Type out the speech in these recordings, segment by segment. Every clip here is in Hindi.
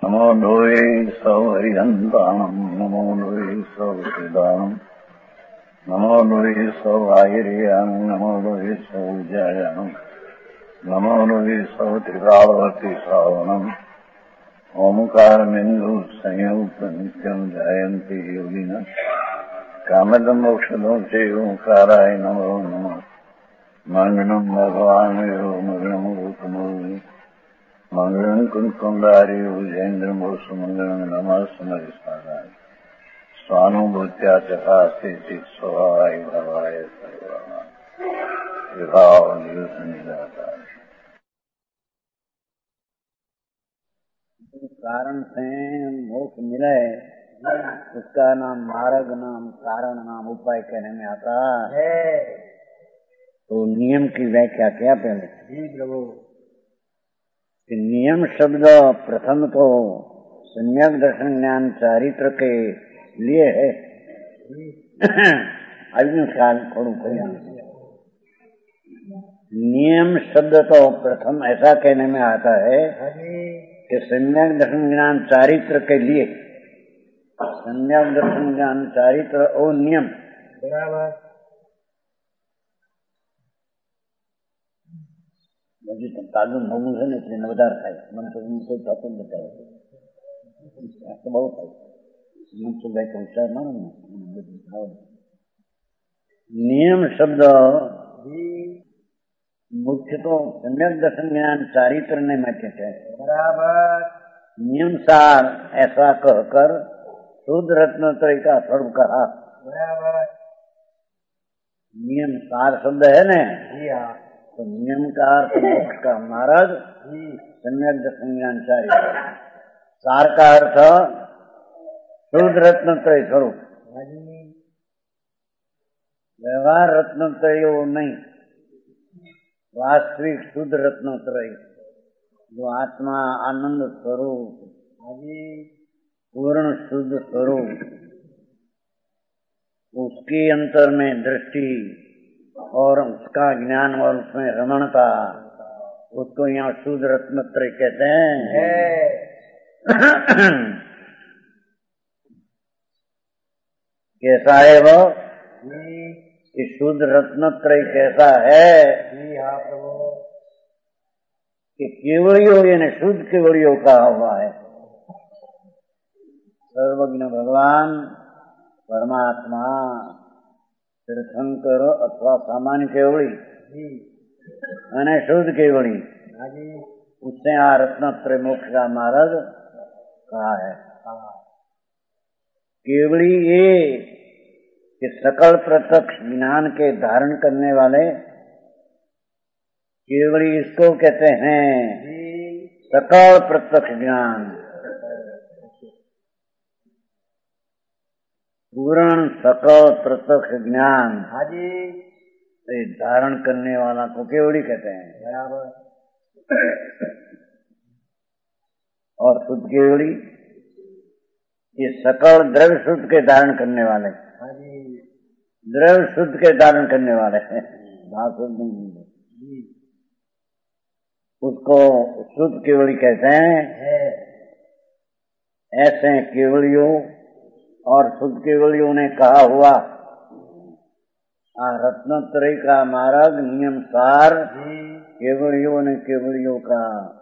नमो लोये सौहरिहन्ताणम् नमो लोये सौहृदानम् नमो लोये सौहायिर्याम् नमो लोये सौजायाम् नमो लोये सौत्रिकावती श्रावणम् ओंकारमिन्दु संयुक्त नित्यम् जायन्ति योगिनः कामदम् मोक्षदम् च ओंकाराय नमो नमः मङ्गलम् भगवान् यो मङ्गलम् रूपमोहि मंगलम कुंकुंडारी उजेन्द्र सुमंगलम नमः समरिसाराय स्वानुभूत्या चकास्ते चित स्वभावाय भवाय सर्वभाव निराकार। कारण से मोक्ष मिले उसका नाम मार्ग नाम कारण नाम उपाय कहने में आता है। तो नियम की व्याख्या क्या पहले? जी प्रभु। नियम शब्द प्रथम तो सम्यक दर्शन ज्ञान चारित्र के लिए है। अग्निकाल नियम शब्द तो प्रथम ऐसा कहने में आता है कि सम्यक दर्शन ज्ञान चारित्र के लिए, सम्यक दर्शन ज्ञान चारित्र और नियम बराबर। मुझे तो तालुम होगू है ना, इसलिए नवदार खाए मन तो उनको तो बताओ तो बहुत है मन तो भाई होशियार मानो ना। नियम शब्द मुख्य तो सम्यक दर्शन ज्ञान चारित्र ने माचे है बराबर। नियम सार ऐसा कहकर शुद्ध रत्नत्रय का स्वरूप कहा बराबर। नियम सार शब्द है ना, तो नियम का अर्थ मोक्ष का मार्ग, सम्यक दर्शन ज्ञान चारित्र। सार का अर्थ शुद्ध रत्नत्रय स्वरूप। व्यवहार रत्नत्रय नहीं, वास्तविक शुद्ध रत्नत्रय जो आत्मा आनंद स्वरूप, पूर्ण शुद्ध स्वरूप, उसके अंतर में दृष्टि और उसका ज्ञान और उसमें रमणता, उसको यहाँ शुद्ध रत्नत्रय कहते हैं। कैसा है वो? कि शुद्ध रत्नत्रय कैसा है? जी हाँ प्रभु। कि केवलियों यानी शुद्ध केवलियों का हुआ है। सर्वज्ञ भगवान परमात्मा तीर्थंकर अथवा सामान्य केवड़ी અને शुद्ध केवड़ी, उससे यहाँ रत्नत्रय मोक्ष का मार्ग कहा है। केवड़ी ये कि सकल प्रत्यक्ष ज्ञान के धारण करने वाले केवड़ी इसको कहते हैं, सकल प्रत्यक्ष ज्ञान, पूर्ण सकल प्रत्यक्ष ज्ञान धारण करने वाला को केवड़ी कहते हैं बराबर। और शुद्ध केवड़ी ये सकल द्रव्य शुद्ध के धारण करने वाले, द्रव्य शुद्ध के धारण करने वाले उसको शुद्ध केवड़ी कहते हैं। ऐसे केवड़ियों और शुद्ध केवलियों ने कहा हुआ रत्नत्रय का मार्ग नियम सार केवलियों ने केवलियों का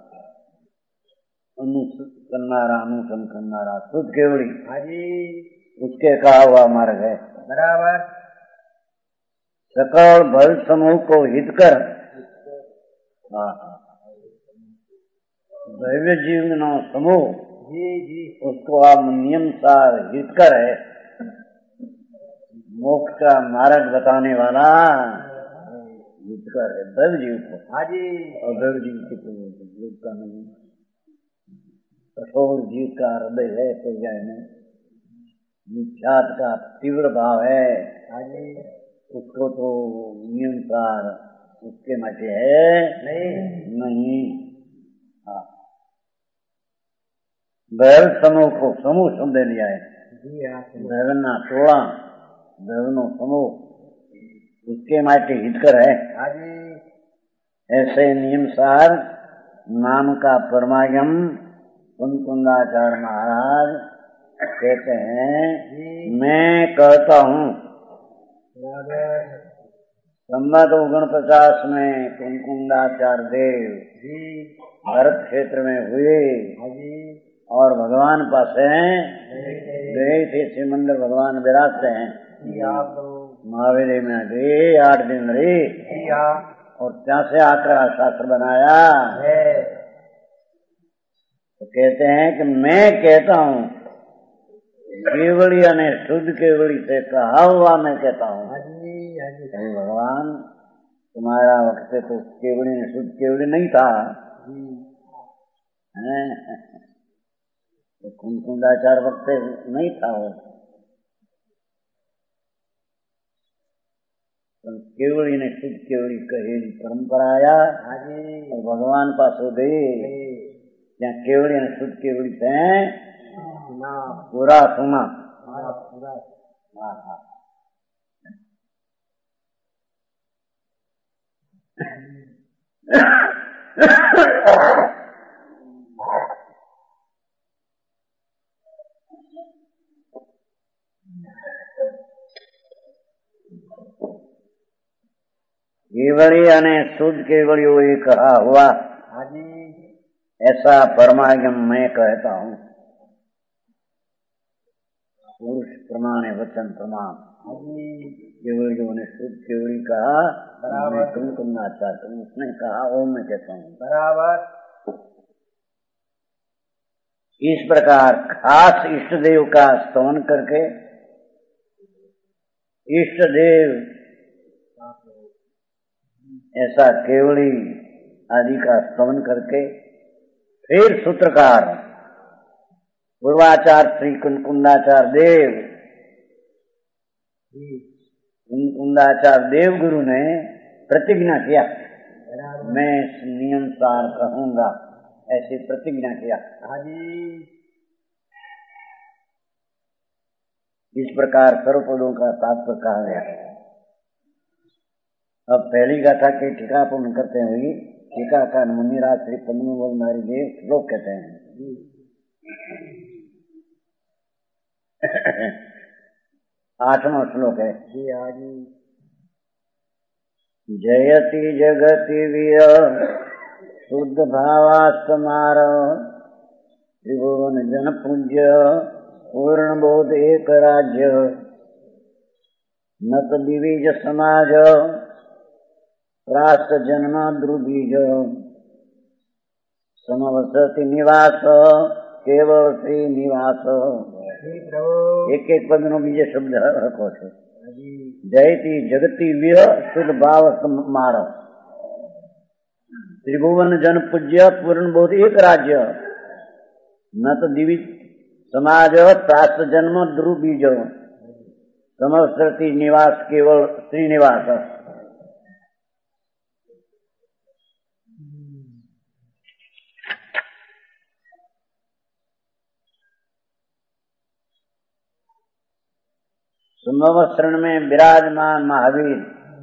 अनुसरण करनारा शुद्ध केवड़ी उसके कहा हुआ मार्ग है बराबर। सकल भल समूह को हित कर दैव्य जीवन समूह उसको आप नियम सार हित कर है मोक्ष का मार्ग बताने वाला हित कर है दैव जीव को। और दैव जीव के का नहीं, कठोर जीव का हृदय है तो जाए मिथ्यात का तीव्र भाव है, उसको तो नियम सार उसके मचे है नहीं। दैव समूह को समूह शब्द लिया है, दैवना टोला दैवनो समूह उसके माटे हितकर है। ऐसे नियम सार नाम का परमागम कुंकुंदाचार्य महाराज कहते हैं मैं कहता हूँ संवत 49 में कुंकुंदाचार्य देव भरत क्षेत्र में हुए और भगवान पास हैं गए थे। श्री मंदिर भगवान विराजते हैं। महावीर में गए 8 दिन रहे और ત્યાં से आकर शास्त्र बनाया। तो कहते हैं कि मैं कहता हूँ केवड़ी ने शुद्ध केवड़ी से कहा हुआ मैं कहता हूँ। भगवान तुम्हारा वक्त तो केवड़ी ने शुद्ध केवड़ी नहीं था। तो कुंकुंदाचार वक्त नहीं था वो। केवड़ी ने शुद्ध केवड़ी कहेली परंपरा आया और भगवान पास हो गए। क्या केवड़ी ने शुद्ध केवड़ी से पूरा सुना। केवड़ी यानी शुद्ध केवड़ी वो ये कहा हुआ ऐसा परमागम मैं कहता हूँ। पुरुष प्रमाण है वचन प्रमाण। केवड़ी ने शुद्ध केवड़ी कहा मैं तुम करना चाहता हूँ। उसने कहा वो मैं कहता हूँ बराबर। इस प्रकार खास इष्ट देव का स्तवन करके इष्ट देव ऐसा केवड़ी आदि का स्तवन करके फिर सूत्रकार पूर्वाचार्य श्री कुंकुंदाचार्य देव कुंकुंदाचार्य देव गुरु ने प्रतिज्ञा किया मैं नियम सार कहूंगा। ऐसी प्रतिज्ञा किया। इस प्रकार सर्वपदों का तात्पर्य कहा गया। अब पहली गाथा के टीका पूर्ण करते हुए टीका का मुनिराज श्री पद्मनाभ नारी देव श्लोक कहते हैं। आठवां श्लोक है। जयति जगति वीर शुद्ध भावास्तमार त्रिभुवन जन पूज्य पूर्ण बोध एक राज्य नत दिविज समाज राष्ट्र जन्म ध्रुबीज समवसति निवास केवल श्रीनिवास। एक एक पद नो बीजे शब्द रखो छो। जयति जगति वीर शुद्ध भाव मारो त्रिभुवन जन पूज्य पूर्ण बोध एक राज्य नत दिवि समाज राष्ट्र जन्म ध्रुबीज समवसति निवास केवल श्रीनिवास। सुमवस्रण में विराजमान महावीर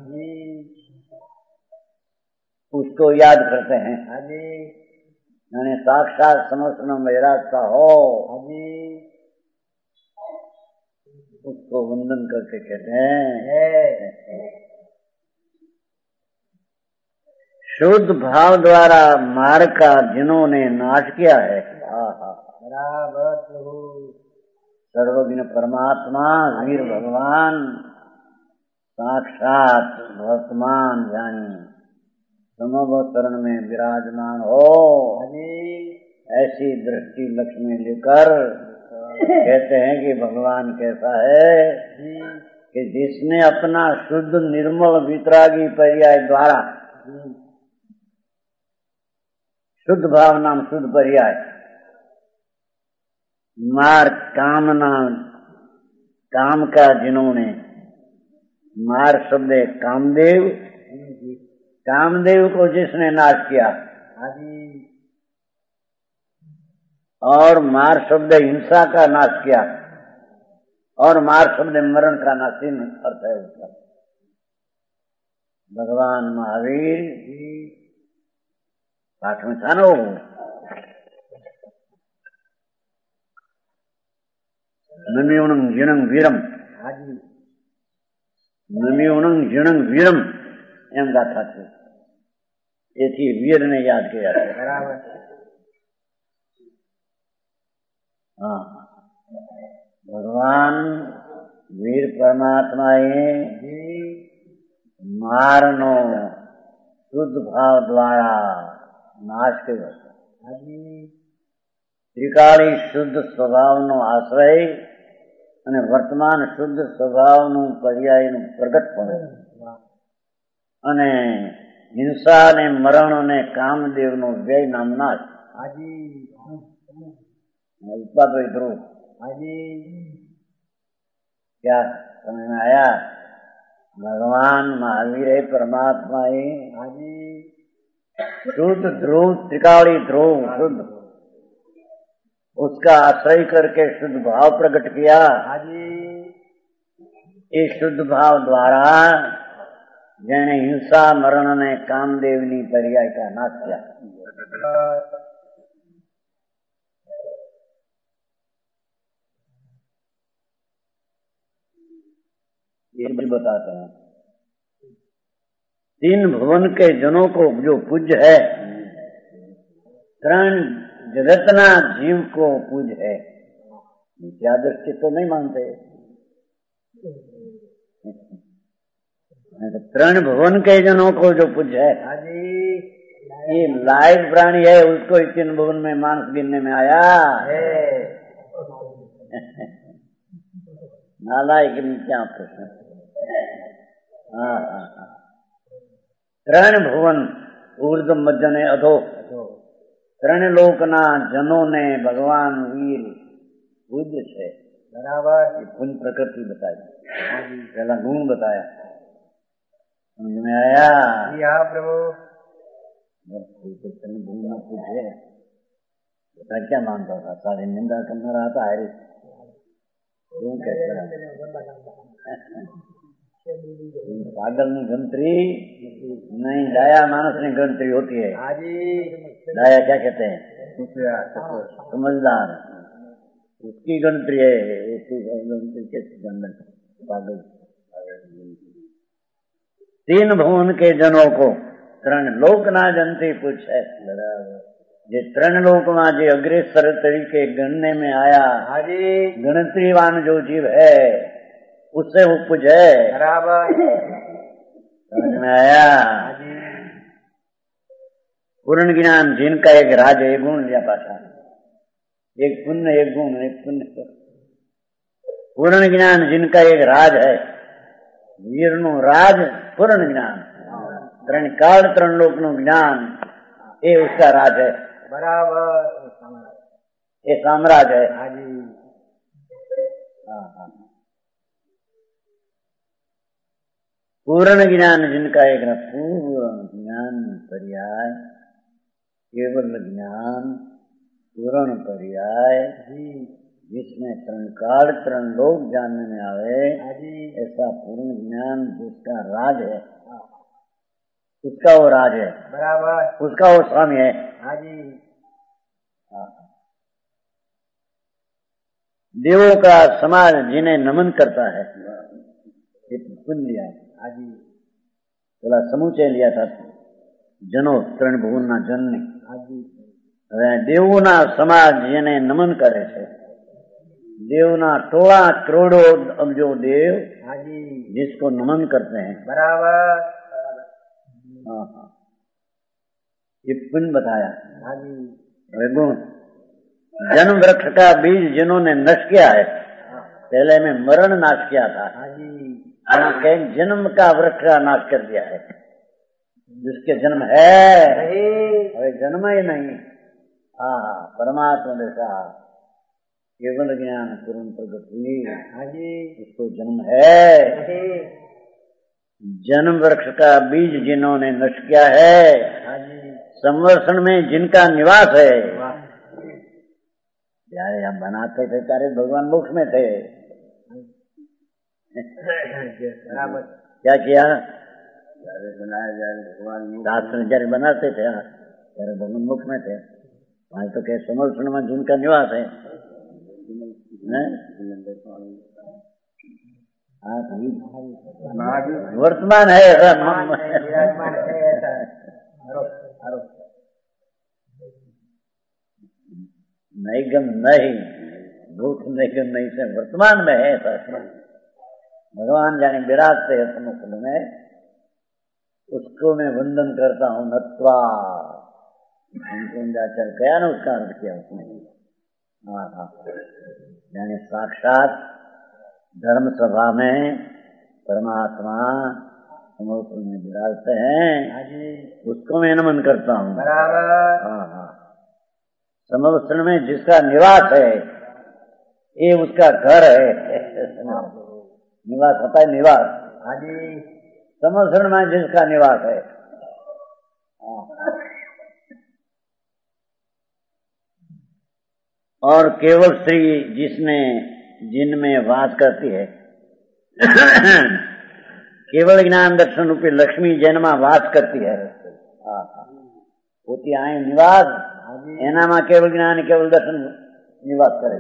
उसको याद करते हैं। यानी साक्षात समवस्रण में विराजता हो उसको वंदन करके कहते हैं। शुद्ध भाव द्वारा मार्ग का जिन्होंने नाश किया है सर्वज्ञ परमात्मा वीर भगवान साक्षात वर्तमान जानी समवस्रण में विराजमान हो। ऐसी दृष्टि लक्ष्मी लेकर कहते हैं कि भगवान कैसा है कि जिसने अपना शुद्ध निर्मल वितरागी पर्याय द्वारा शुद्ध भाव नाम शुद्ध पर्याय मार कामना काम का जिन्होंने मार शब्द कामदेव कामदेव को जिसने नाश किया और मार शब्द हिंसा का नाश किया और मार शब्द मरण का नाशीन अर्थ है उसका। भगवान महावीर पाठ में था ना वो नम्यूणं जिणं वीरम नम्यूणं जिणं वीरम એમ ગાથા છે. એથી વીરને યાદ કર્યા છે. બરાબર. હા, ભગવાન વીર પરમાત્માએ મારનો શુદ્ધ ભાવ દ્વારા નાશ કર્યો છે. ત્રિકાળી શુદ્ધ સ્વભાવનો આશ્રય અને વર્તમાન શુદ્ધ સ્વભાવનું પર્યાયનું પ્રગટ પણ અને હિંસા ને મરણ અને કામદેવનો વ્યય નામના ઉત્પાદક ધ્રુવ क्या समझ में आया? भगवान महावीर परमात्मा ही शुद्ध ध्रुव त्रिकाली ध्रुव शुद्ध उसका आश्रय करके शुद्ध भाव प्रकट किया. इस शुद्ध भाव द्वारा જેણે હિંસા મરણ અને કામદેવની પર્યાય કા નાશ किया. ये भी बताते हैं. तीन भुवन के जनों को जो पूज्य है, त्रण जगतना जीव को पूज्य है. मिथ्या दृष्टि तो नहीं मानते. त्रण भुवन के जनों को जो पूज्य है, ये लाइव प्राणी है, उसको तीन भुवन में मांस गिनने में आया है. नालायक क्या प्रश्न. ત્રણ ભુવન ઉર્ધ મધ્ય ને અધો ત્રણ લોકના જનોને ભગવાન વીર પૂજ્ય છે. બરાબર. પુण्य प्रकृति बताई, पहला गुण बताया. समझ में आया? हाँ प्रभु. भूल न पूछे बता क्या मानता था? सारी निंदा करना रहा था. अरे क्यों कहता पागल ની गणतरी नहीं, डाया मानस की गणतरी होती है. डाया क्या कहते हैं? समझदार, उसकी गणतरी है. उसकी गणतरी कैसे जानना? पागल. तीन भुवन के जनों को त्रण लोक ना जनती पूछ है. જે ત્રણ લોકમાં જે અગ્રેસર તરીકે ગણने में आया, गणतरीवान जो जीव है उससे वो पूज है. बराबर. समझ में आया? पूर्ण ज्ञान जिनका एक राज है. गुण लिया पासा, एक पुण्य एक गुण एक पुण्य. पूर्ण ज्ञान जिनका एक राज है, वीर નું राज पूर्ण ज्ञान. ત્રણ કાળ ત્રણ લોક નું જ્ઞાન એ उसका राज है. बराबर. ये साम्राज्य है. पूर्ण ज्ञान जिनका एक पूर्ण ज्ञान पर्याय केवल ज्ञान पूर्ण पर्याय जिसमें त्रण काल त्रण लोग जानने में आवे, ऐसा पूर्ण ज्ञान जिसका राज है, उसका वो राज है. बराबर. उसका वो स्वामी है. देवों का समाज जिन्हें नमन करता है, पुण्य लिया. પેલા સમુચય લ્યા था જનો ત્રણ ભુવનના જનને. હવે દેવોના સમાજ જેને નમન કરે છે, દેવના ટોળા કરોડો અબજો દેવ जिसको नमन करते हैं. बराबर. ये पुण्य बताया. गुण जन्म वृक्ष का बीज जिन्होंने नष्ट किया है, पहले में मरण नाश किया था, जन्म का वृक्ष का नाश कर दिया है. जिसके जन्म है अरे जन्म ही नहीं. हाँ, परमात्मा देखा केवल ज्ञान पूर्ण प्रगट हुई, उसको जन्म है. जन्म वृक्ष का बीज जिन्होंने नष्ट किया है, संवर्षण में जिनका निवास है. यार हम बनाते थे तारे भगवान मोक्ष में थे. क्या किया? बनाया जाए भगवान शास्त्र जયારે बनाते थे ત્યારે भगवान मुख में थे. वहां तो क्या संवर्षण में जिनका निवास है, वर्तमान है ऐसा नैगम नहीं, भूत नैगम नहीं से वर्तमान में है ऐसा। भगवान जाने विराजते है समुद्र में, उसको मैं वंदन करता हूँ। नत्वा चल गया ना, उसका अर्थ किया उसने। यानी साक्षात धर्म सभा में परमात्मा समुद्र में विराजते हैं, उसको मैं नमन करता हूँ। हाँ, समुद्र में जिसका निवास है, ये उसका घर है। निवास होता है निवास। समुद्र में जिसका निवास है। और केवल स्त्री जिनमें वास करती है। केवल ज्ञान दर्शन रूपी लक्ष्मी जन्मा वास करती है। होती आए निवास, एनामा केवल ज्ञान केवल दर्शन निवास करे।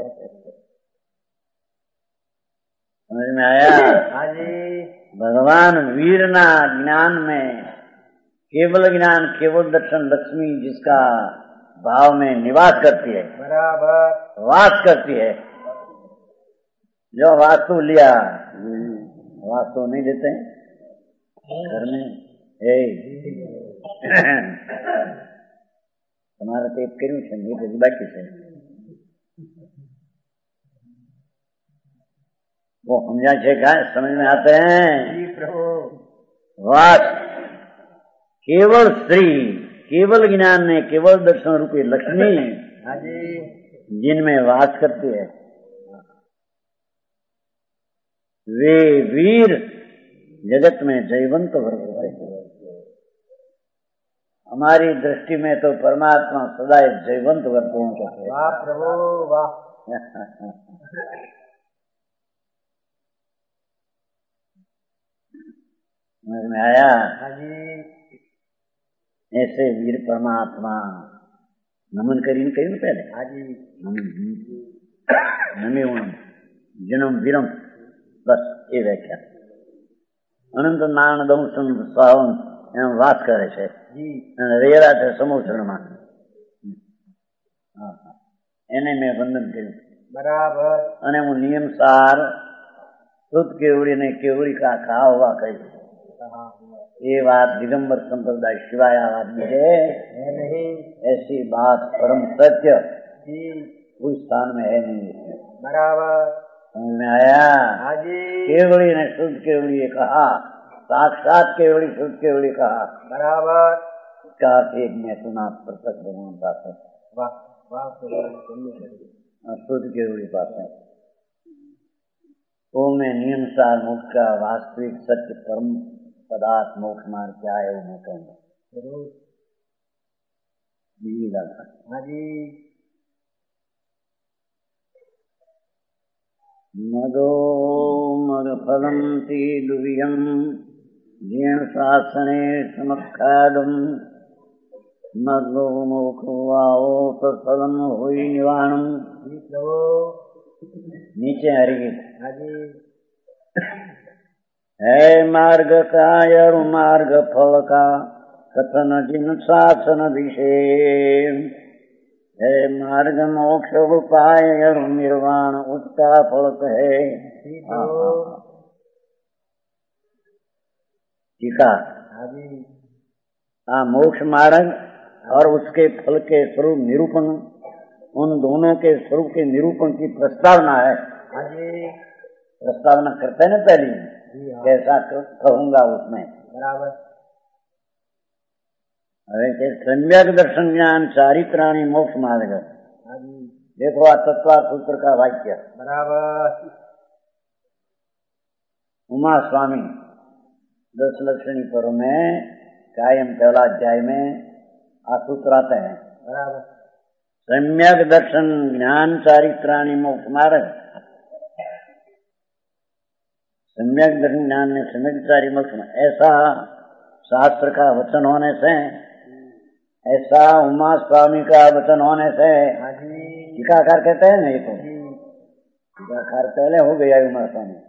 समझ में आया? भगवान वीरना ज्ञान में केवल ज्ञान केवल दर्शन लक्ष्मी जिसका भाव में निवास करती है, बराबर वास करती है। जो वास्तु लिया, वास्तु नहीं देते घर में। તમારે તે કર્યું છે ને એ બાકી છે, वो समझा છે क्या? समझ में आते हैं? वास केवल स्त्री, केवल ज्ञान ने केवल दर्शन रूपी लक्ष्मी जिनमें वास करती है, वे वीर जगत में जयवंत वर्ग होते हैं। हमारी दृष्टि में तो परमात्मा सदा जयवंत वर्गों का है। वाह प्रभु वाह। समझ में आया? ऐसे वीर परमात्मा नमन करीन कहीं पहले नमे जन्म वीरम, बस ये व्याख्या। अनंत नारायण दंशन स्वावन એમ વાત કરે છે અને રેરા છે સમુદ્રમાં, એને મેં વંદન કર્યું બરાબર। અને હું નિયમસાર શુદ્ધ કેવડી ને કેવડી કા ખા હોવા કહી, ये बात दिगंबर संप्रदाय शिवाय आदमी है नहीं। ऐसी बात परम सत्य कोई स्थान में है नहीं, बराबर। समझ में आया? केवड़ी ने शुद्ध केवड़ी कहा, साक्षात केवड़ी शुद्ध केवड़ी कहा, बराबर। इसका एक में सुना प्रत्यक्ष भगवान पास है, शुद्ध केवड़ी पास है। वो में नियमसार मोक्ष का वास्तविक सत्य परम पदार्थ मोक्ष मार्ग क्या है वो मैं कहूँगा जरूर। मदो मदफलं तीदुर्यं जीर्ण शासने समखादम मदो मोक्षवाओ तत्फलम हुई निवाणम। नीचे हरिगीत है मार्ग का और मार्ग फल का कथन जिन शासन विषय, है मार्ग मोक्ष उपाय और निर्वाण उसका फल है। टीका मोक्ष मार्ग और उसके फल के स्वरूप निरूपण, उन दोनों के स्वरूप के निरूपण की प्रस्तावना है। प्रस्तावना करते हैं ना पहले, कैसा कहूंगा उसमें, बराबर। अरे सम्यक दर्शन ज्ञान चारित्राणी मोक्ष मार्ग, देखो आ तत्वा सूत्र का वाक्य, बराबर। उमा स्वामी 10 लक्षणी पर्व में कायम पहला अध्याय में आ सूत्र आते हैं, बराबर। सम्यक दर्शन ज्ञान चारित्राणी मोक्ष मार्ग, सम्यक दर्शन ज्ञान ने सम्यक चारि मोक्ष, ऐसा शास्त्र का वचन होने से, ऐसा उमा स्वामी का वचन होने से, टीकाकार कहते हैं नहीं तो खैर पहले हो गया उमरता में।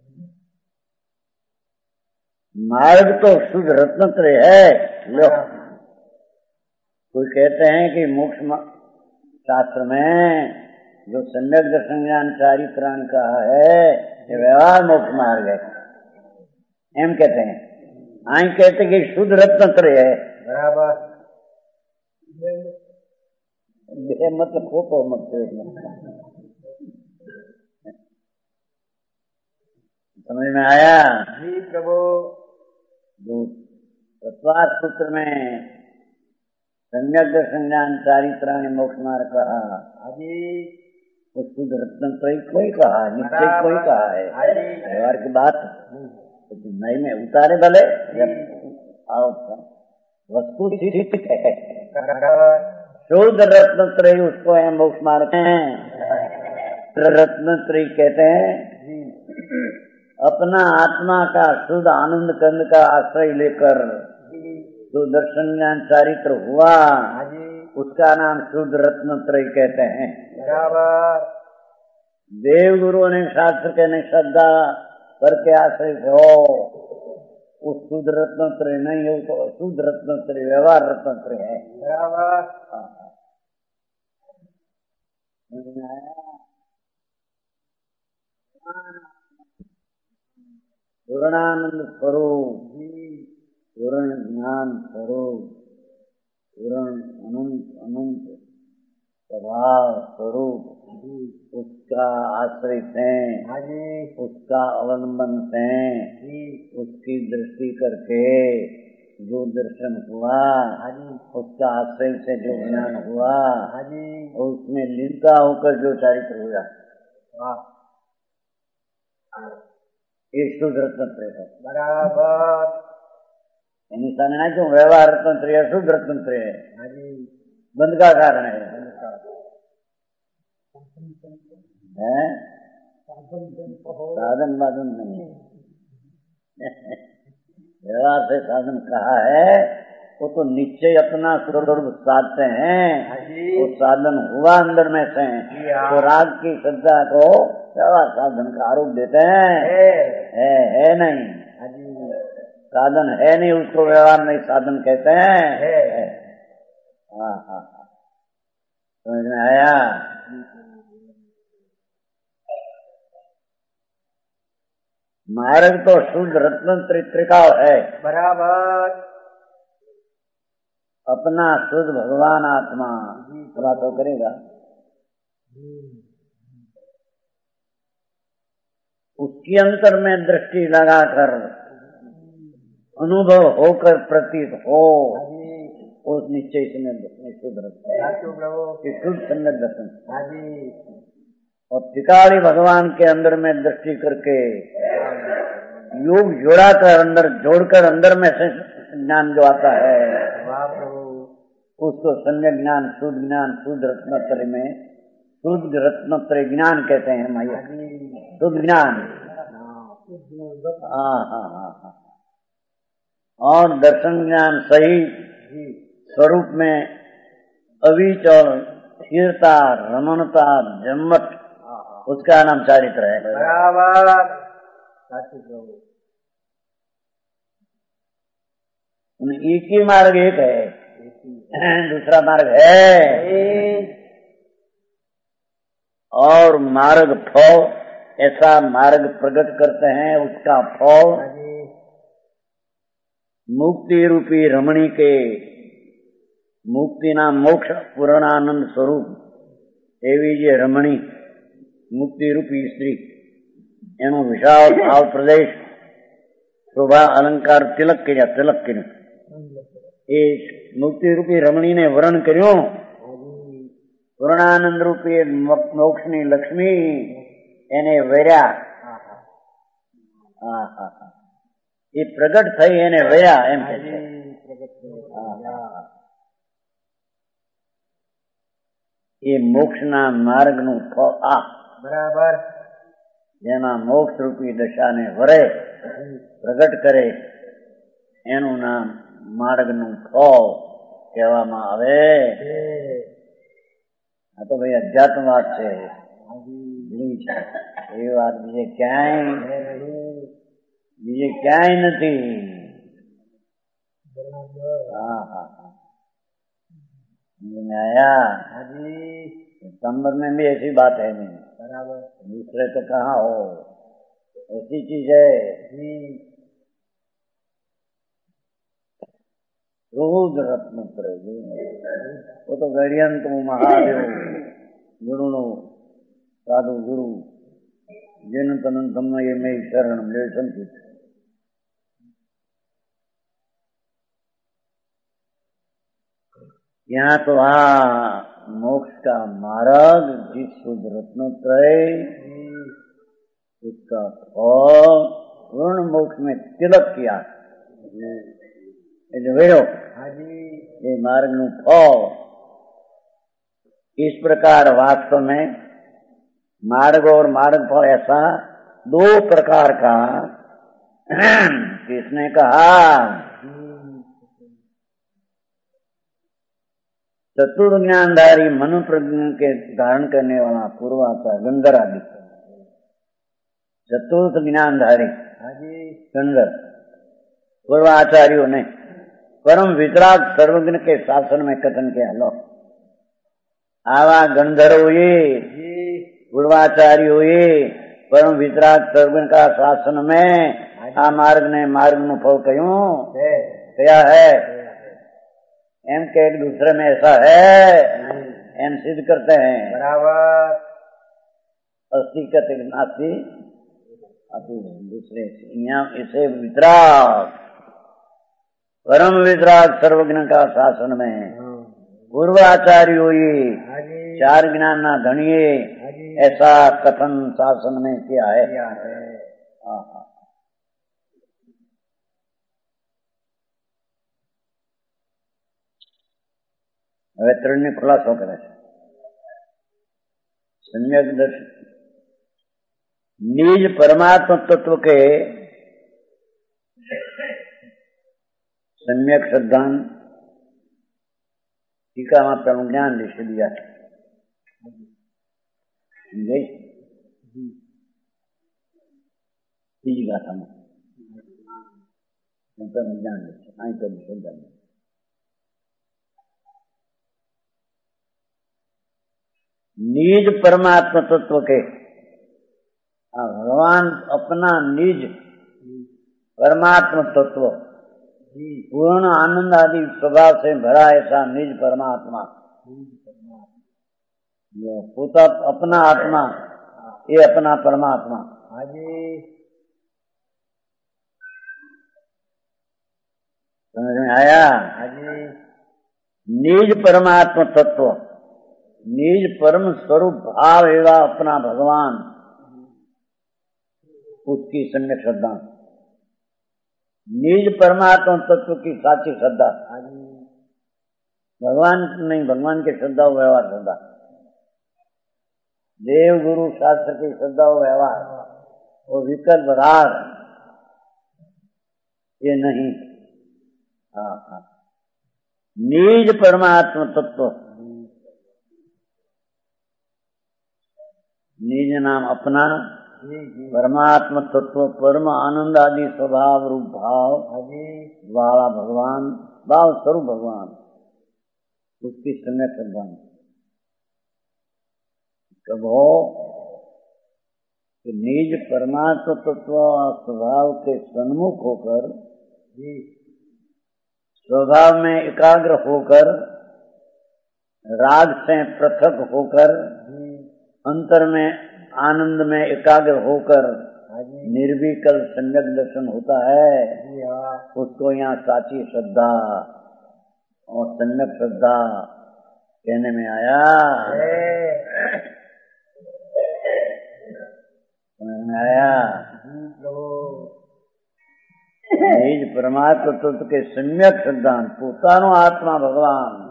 मार्ग तो शुद्ध रत्नत्रय है। लो, कोई कहते हैं कि मोक्ष शास्त्र में जो सम्यक दर्शन ज्ञान चारित्राण कहा है ये व्यवहार मोक्ष मार्ग है, एम कहते हैं। आई कहते कि शुद्ध रत्नत्रय है। बराबर। मतलब खोटो मत समझ में आया? जी प्रभु। तत्वात् सूत्र में सम्यक दर्शन ज्ञान चारित्राणि मोक्ष मार्ग कहा। अभी वो शुद्ध रत्नत्रय कोई कहा, निश्चय कोई कहा है। व्यवहार की बात नहीं में उतारे भले वस्तु ठीक है। शुद्ध रत्नत्रय उसको है मोक्ष मार्ग है। रत्नत्रय कहते हैं अपना आत्मा का शुद्ध आनंद कंद का आश्रय लेकर जो दर्शन ज्ञान चारित्र हुआ उसका नाम शुद्ध रत्नत्रय कहते हैं। बराबर। देव गुरुओं ने शास्त्र के ने श्रद्धा करके आश्रय हो उस शुद्ध रत्नत्रय नहीं हो तो शुद्ध रत्नत्रय व्यवहार रत्नत्रय है। बराबर। पूर्णानंद स्वरूप, पूर्ण ज्ञान स्वरूप, पूर्ण अनंत अनंत स्वभाव स्वरूप उसका आश्रित हैं, उसका अवलंबन हैं, उसकी दृष्टि करके जो दर्शन हुआ उसका आश्रय से जो ज्ञान हुआ उसमें लीनता होकर जो चारित्र हुआ ये शुद्ध रत्नत्रय है। बराबर। समझना क्यों व्यवहार रत्नत्रय है, शुद्ध रत्नत्रय है। बंद का कारण है साधन वादन नहीं व्यवहार से साधन कहा है वो तो निश्चय अपना स्वरूप साधते हैं। वो साधन हुआ अंदर में से तो राग की श्रद्धा को व्यवहार साधन का आरोप देते हैं। है नहीं साधन है नहीं उसको व्यवहार नहीं साधन कहते हैं। हाँ समझ में आया? मार्ग तो शुद्ध रत्नत्रय त्रिकाल है। बराबर। अपना शुद्ध भगवान आत्मा थोड़ा तो करेगा उसकी अंतर में दृष्टि लगाकर अनुभव होकर प्रतीत हो उस निश्चय से शुद्ध रत्न शुद्ध सम्यक दर्शन और त्रिकाली भगवान के अंदर में दृष्टि करके योग जोड़ाकर अंदर जोड़कर अंदर में से ज्ञान जो आता है उसको सम्यक ज्ञान शुद्ध रत्नत्रय में शुद्ध रत्नत्रय ज्ञान कहते हैं। माया शुद्ध ज्ञान। हाँ और दर्शन ज्ञान सही स्वरूप में अविच और स्थिरता रमणता जन्मत उसका नाम चारित्र है। बराबर। एक ही मार्ग एक है दूसरा मार्ग है और मार्ग फल ऐसा मार्ग प्रकट करते हैं उसका फल मुक्ति रूपी रमणी के मुक्ति नाम मोक्ष पूर्णानंद स्वरूप एवी जे रमणी मुक्ति रूपी स्त्री एनो विशाल भाव प्रदेश शोभा अलंकार तिलक के ये मुक्ति रूपी रमणी ने वर्ण कर्यो पूर्णानंद रूपी मोक्ष नी लक्ष्मी एने वेर्या ये प्रगट थई एने वेया एम ये मोक्ष ना मार्ग नु फल आ बराबर जेना मोक्ष रूपी दशा ने वरे प्रगट करे एनु नाम मार्ग नु फल कहेवामां आवे। आ तो भाई अध्यात्मवाद छे। બ્લીચ એ વાત બીજે ક્યાંય નથી. हाँ हाँ हाँ आया संबर में भी ऐसी बात है नहीं बराबर. दूसरे तो कहाँ हो, ऐसी चीज है. रुद्र रत्न वो तो गड़ियंत महादेव गुरु साधु गुरु जिन तन ये में शरण ले संचित. यहाँ तो मोक्ष का मार्ग जिस शुद्ध रत्नोत्रय उसका फल पूर्ण मोक्ष में तिलक किया ये मार्ग नु फल. इस प्रकार वास्तव में मार्ग और मार्ग फल ऐसा दो प्रकार का किसने कहा. चतुर ज्ञानधारी मनु प्रज्ञा के धारण करने वाला पूर्वाचार गंधर आदि. चतुर्थ ज्ञानधारी गंधर पूर्वाचार्यों ने परम वितराग सर्वज्ञ के शासन में कथन किया. लो आवा गंधर्व पूर्वाचार्यो परम वितराग सर्वज्ञ का शासन में आ मार्ग ने मार्ग नु फल क्यों क्या है एम के एक दूसरे में ऐसा है एम सिद्ध करते हैं बराबर. अस्थि कहते नास्ति दूसरे यहाँ इसे वितराग परम वितराग सर्वज्ञ का शासन में पूर्वाचार्यो चार ज्ञान ना धनिये ऐसा कथन शासन में किया है. હવે ત્રણને ખુલાસો કરે છે. सम्यक दर्शन निज परमात्म तत्व के सम्यक सिद्धांत टीका में परम ज्ञान लिख दिया तीज गाथा में परम ज्ञान लिख आई कर सिद्धांत निज परमात्मा तत्व के भगवान अपना निज परमात्मा तत्व पूर्ण आनंद आदि स्वभाव से भरा ऐसा निज परमात्मा जो पोता अपना आत्मा ये अपना परमात्मा समझ में आया. निज परमात्मा तत्व निज परम स्वरूप भाव एवं अपना भगवान उसकी सम्यक श्रद्धा निज परमात्मा तत्व की साची श्रद्धा भगवान नहीं भगवान की श्रद्धा व्यवहार श्रद्धा देव गुरु शास्त्र की श्रद्धा व्यवहार और विकल्प राग ये नहीं. निज परमात्मा तत्व निज नाम अपना परमात्मा तत्व परम आनंद आदि स्वभाव रूप भाव वाला भगवान भाव स्वरूप भगवान उसकी सम्यक श्रद्धा कब हो कि निज परमात्मा तत्व स्वभाव के सन्मुख होकर स्वभाव में एकाग्र होकर राग से पृथक होकर अंतर में आनंद में एकाग्र होकर निर्विकल सम्यक दर्शन होता है उसको यहाँ साची श्रद्धा और सम्यक श्रद्धा कहने में आया. निज परमात्मा तत्व के सम्यक सिद्धांत પોતાનો आत्मा भगवान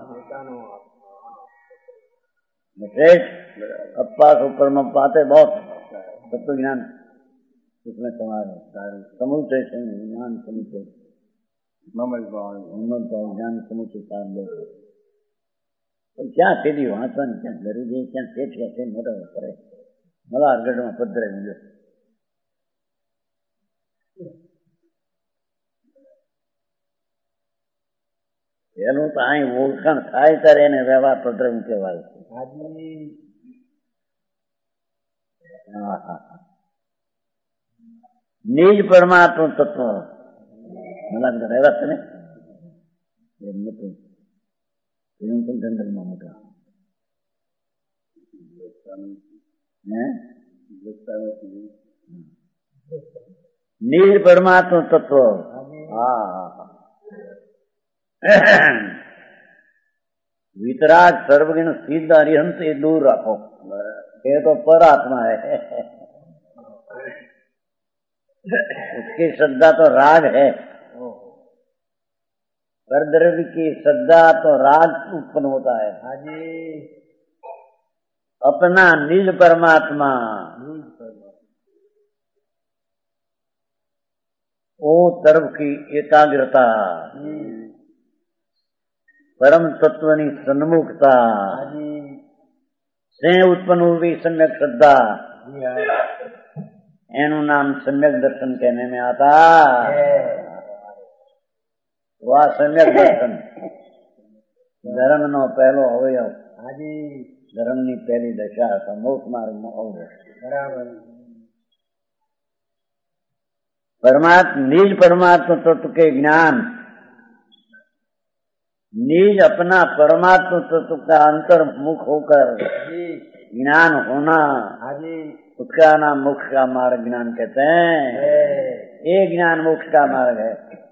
अप्पा ऊपर में पाते बहुत तत्व ज्ञान उसमें तुम्हारे समुचय ज्ञान समुचय ज्ञान समुचय साथ दो क्या सीधी वाचन क्या गरीबी क्या पेट कैसे मोटा करे मल्हारगढ़ में पधरे मुझे પેલું તો અહીં ઓળખાણ થાય ત્યારે એને વ્યવહાર પધરમ કહેવાય. નિજ પરમાત્મ તત્વ મલ્હારગઢ આવ્યા તમે એમ નતું એમ પણ જંગલમાં મોટા નિજ પરમાત્મ તત્વ. वितराग सर्वगुण सिद्ध अरिहंत ये दूर रखो, ये तो पर आत्मा है. उसकी श्रद्धा तो राग है. पर द्रव्य की श्रद्धा तो राग उत्पन्न होता है. अपना निज परमात्मा वो तरफ की एकाग्रता, परम तत्वनी सन्मुखता से उत्पन्न हुई सम्यक श्रद्धा, एनु नाम सम्यक दर्शन कहने में आता. वह सम्यक दर्शन धर्म नो पहलो अवयव, धर्म नी पहली दशा मोक्ष मार्ग में अवयव. निज परमात्मा तत्व के ज्ञान, निज अपना परमात्मा तत्व का अंतर्मुख होकर ज्ञान होना, उसका नाम मोक्ष का मार्ग ज्ञान कहते हैं. ये ज्ञान मोक्ष का मार्ग है.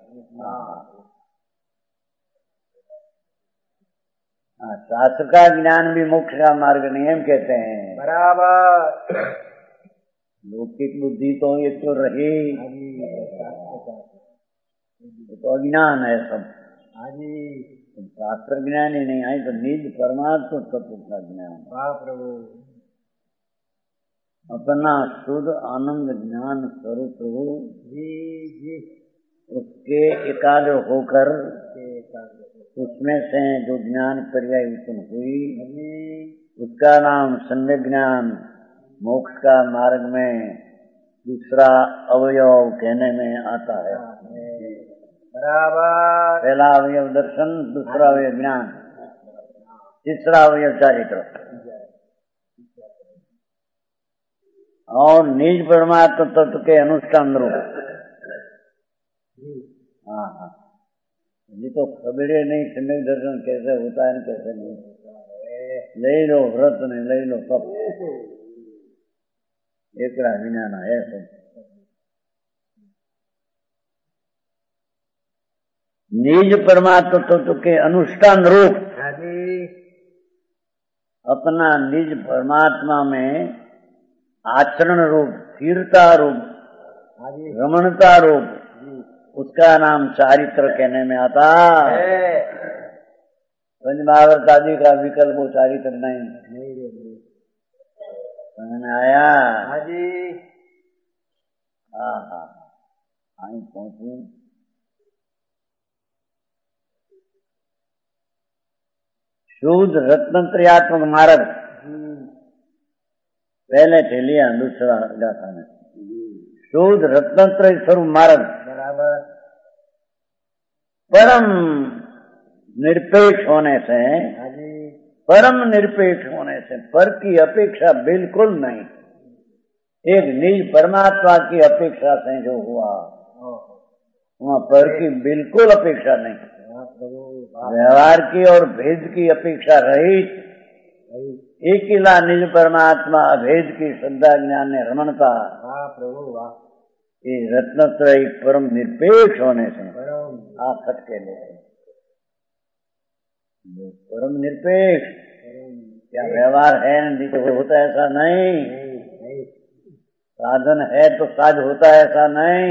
शास्त्र का ज्ञान भी मोक्ष का मार्ग नियम कहते हैं. बराबर. लौकिक बुद्धि तो ये तो रही, तो अज्ञान है सब. शास्त्र ज्ञान ही नहीं आई तो निज परमात्मा तत्व का ज्ञान. प्रभु अपना शुद्ध आनंद ज्ञान स्वरूप उसके एकाग्र होकर उसमें से जो ज्ञान पर्याय उत्पन्न हुई उसका नाम सम्यक ज्ञान मोक्ष का मार्ग में दूसरा अवयव कहने में आता है. बराबर. पहला अवयव दर्शन, दूसरा अवयव ज्ञान, तीसरा अवयव चारित्र. और निज परमात्मा तत्व के अनुष्ठान रूप. ये तो खबर नहीं सम्यक दर्शन कैसे होता है कैसे नहीं. ले लो व्रत नहीं ले लो सब एक विज्ञान है सब. निज परमात्मा तत्व के अनुष्ठान रूप अपना निज परमात्मा में आचरण रूप, स्थिरता रूप, रमणता रूप, उसका नाम चारित्र कहने में आता है. पंचमहावर्त आदि का विकल्प वो चारित्र नहीं. समझ में आया? आई पहुंचू. शुद्ध रत्नत्रयात्मक मार्ग पहले थे लिया, दूसरा गाथा में शुद्ध रत्नत्रय स्वरूप मार्ग. बराबर. परम निरपेक्ष होने से, परम निरपेक्ष होने से पर की अपेक्षा बिल्कुल नहीं. एक निज परमात्मा की अपेक्षा से जो हुआ वहाँ पर की बिल्कुल अपेक्षा नहीं. व्यवहार की और भेद की अपेक्षा रहित एक किला निज परमात्मा अभेद की श्रद्धा ज्ञान ने रमणता. प्रभु वाह. ये रत्नत्रय परम निरपेक्ष होने से आप खटके ले परम निरपेक्ष. क्या व्यवहार है नहीं तो होता ऐसा नहीं. साधन है तो साध होता ऐसा नहीं.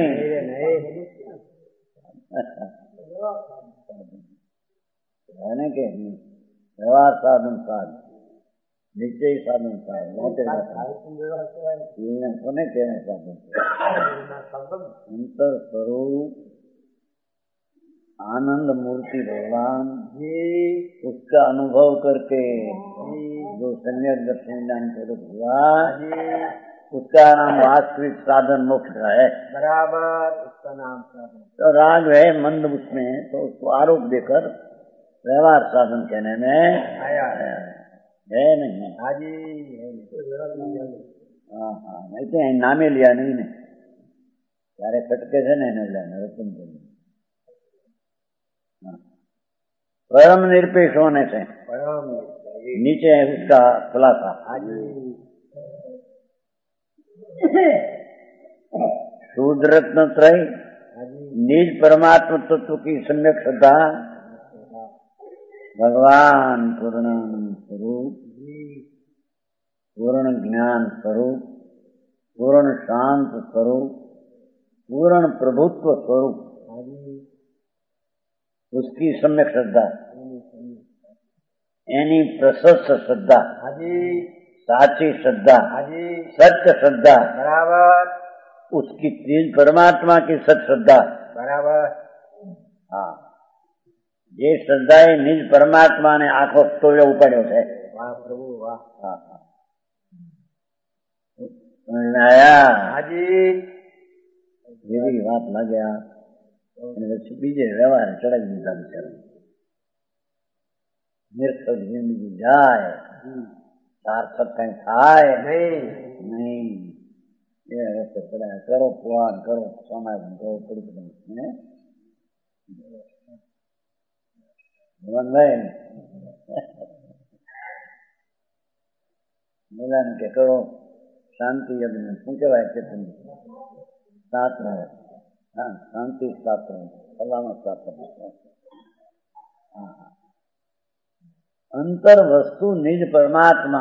है के व्यवहार साधन साध निश्चय साधन साध कोने कहने साधन अंतर स्वरूप आनंद मूर्ति भगवान उसका अनुभव करके जो सम्यक दर्शन ज्ञान स्वरूप हुआ उसका नाम वास्तविक साधन मोक्ष है। बराबर, उसका नाम साधन। तो राग है मंद उसमें, तो उसको आरोप देकर व्यवहार साधन कहने में आया है नहीं। हाजी हाँ हाँ, नहीं तो नामे लिया नहीं ने ત્યારે ખટકે છે ને એને રતન परम निरपेक्ष होने से नीचे है उसका खुलासा। शूद्र रत्न त्रय निज परमात्मा तत्व की सम्यक श्रद्धा, भगवान पूर्णानंद स्वरूप, पूर्ण ज्ञान स्वरूप, पूर्ण शांत स्वरूप, पूर्ण प्रभुत्व स्वरूप, उसकी सम्यक श्रद्धा यानी प्रशस्त श्रद्धा, साची श्रद्धा, सत्य श्रद्धा, बराबर, उसकी तीन परमात्मा की सत्य श्रद्धा, बराबर। हाँ, ये श्रद्धा है निज परमात्मा ने आंखों तो उपाड़ो है। वाह प्रभु वाह। हाँ हाँ, आया हाजी જેવી વાત લાગ્યા બીજે વ્યવહાર ચડાવી દીધા બિચારા। નિર્થક જિંદગી જાય, સાર્થક કઈ થાય નહીં। એ રસ્તે ચડાય, કરો પુરાણ, કરો સમાધાન, કરો પરિક્રમા। ભગવાનભાઈ બોલાને કે કરો શાંતિ યજ્ઞ, શું કહેવાય છે તમે? શાસ્ત્ર, हाँ शांति शास्त्र, सलामत शास्त्र। अंतर वस्तु निज परमात्मा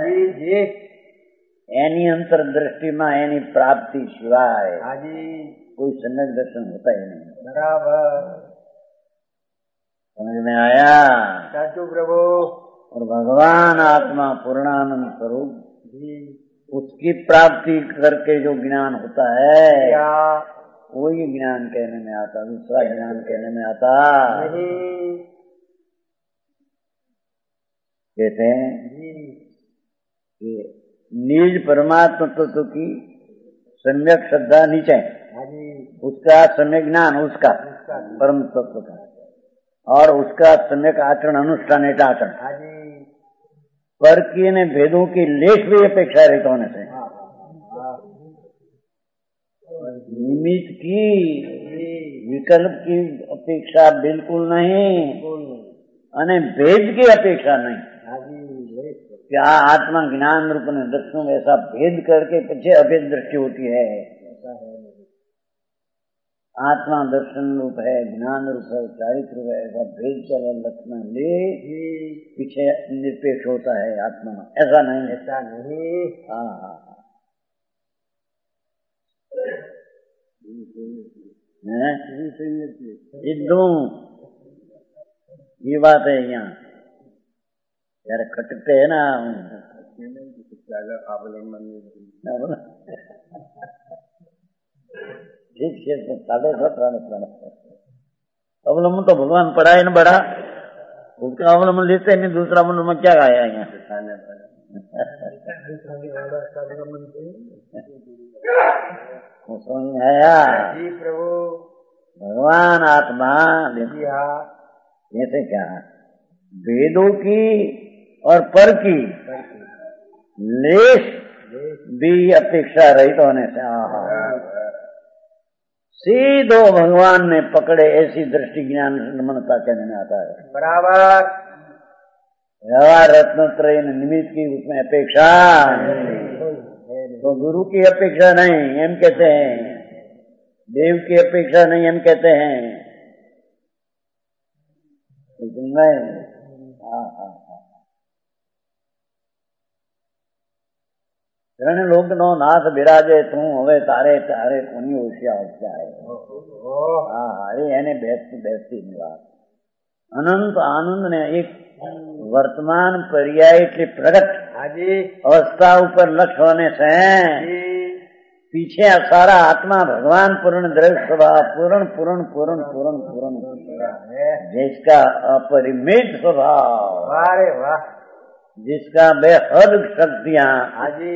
एनी अंतर दृष्टि में एनी प्राप्ति सिवाय कोई सम्यक दर्शन होता ही नहीं। बराबर, समझ में आया? साचू प्रभु। और भगवान आत्मा पूर्णानंद स्वरूप, उसकी प्राप्ति करके जो ज्ञान होता है वही ज्ञान कहने में आता, दूसरा ज्ञान कहने में आता नहीं। कहते हैं कि निज परमात्मा तत्व की सम्यक श्रद्धा नीचे, उसका सम्यक ज्ञान उसका परम तत्व का, और उसका सम्यक आचरण अनुष्ठान आचरण, पर की ने भेदों की लेश भी अपेक्षा रहित होने से, निमित्त की विकल्प की अपेक्षा बिल्कुल नहीं, अने भेद की अपेक्षा नहीं। क्या आत्मा ज्ञान रूप ने दर्शन ऐसा भेद करके पीछे अभेद दृष्टि होती है। आत्मा दर्शन रूप है, ज्ञान रूप है, चारित्र रूप है, ऐसा भेद कर लक्षण ले पीछे निरपेक्ष होता है आत्मा, ऐसा नहीं। ऐसा नहीं। हाँ हाँ एकदम ये बात है। यहाँ यार खटकते है ना ठीक है, साढ़े अवलंबन तो भगवान पढ़ाए न बड़ा, उसका अवलंबन लेते नहीं, दूसरा मन में क्या गाया यहाँ समझ में आया? जी प्रभु। भगवान आत्मा जैसे क्या वेदों की और पर की लेश भी अपेक्षा रहित होने से सीधो भगवान ने पकड़े, ऐसी दृष्टि ज्ञान मनता कहने में आता है। बराबर, व्यवहार रत्नत्रय निमित्त की उसमें अपेक्षा तो गुरु की अपेक्षा नहीं एम कहते हैं, देव की अपेक्षा नहीं एम कहते हैं। रण लोक नो नाथ बिराजे तू हवे तारे तारे कोनी होशियार क्या है। हाँ हाँ, ये एने बेहती बात। अनंत आनंद ने एक वर्तमान पर्याय की प्रगट अवस्था ऊपर लक्ष्य होने से पीछे सारा आत्मा भगवान पूर्ण द्रव्य स्वभाव पूर्ण पूर्ण पूर्ण पूर्ण पूर्ण जिसका अपरिमित स्वभाव। अरे वाह, जिसका बेहद शक्तियां, हाँ जी,